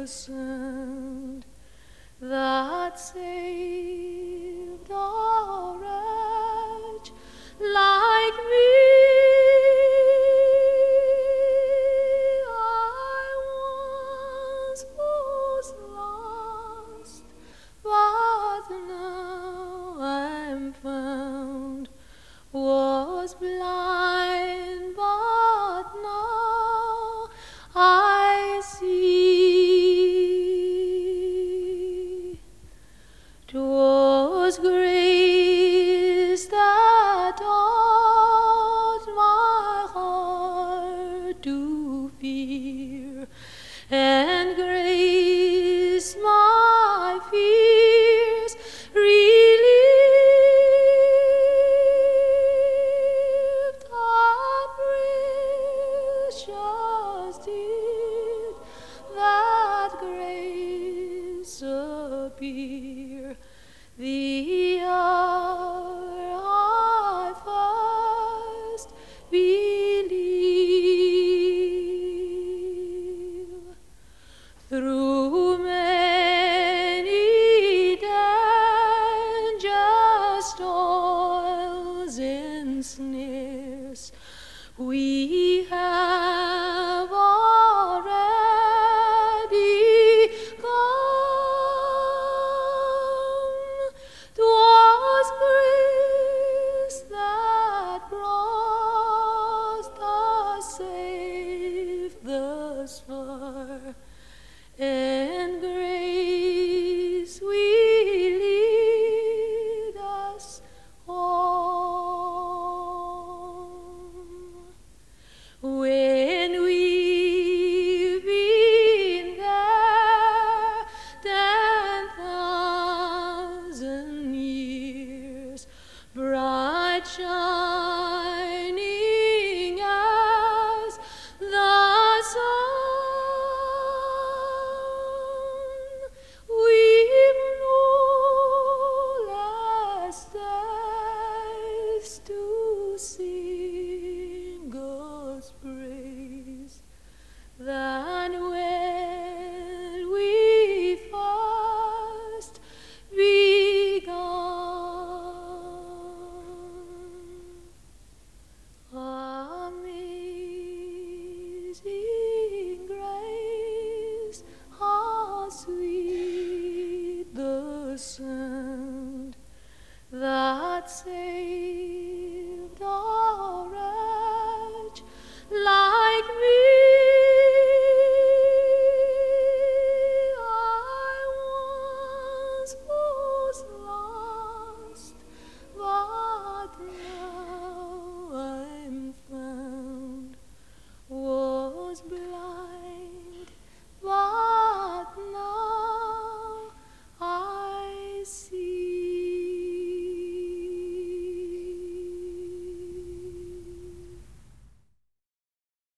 the sound that saved a wretch like me. I once was lost, but now I'm found. Was blind, but now I see. 'Twas grace that taught my heart to fear, and grace my fears relieved. How precious did that grace appear the hour I first believed. Through many dangers, toils, and snares, we have already come. 'Twas grace that brought us safe thus far, and grace will lead us home. When we've been there 10,000 years, bright shining as the sun, we've no less days to sing God's praise than when we first begun. Amazing grace, how sweet the sound that saved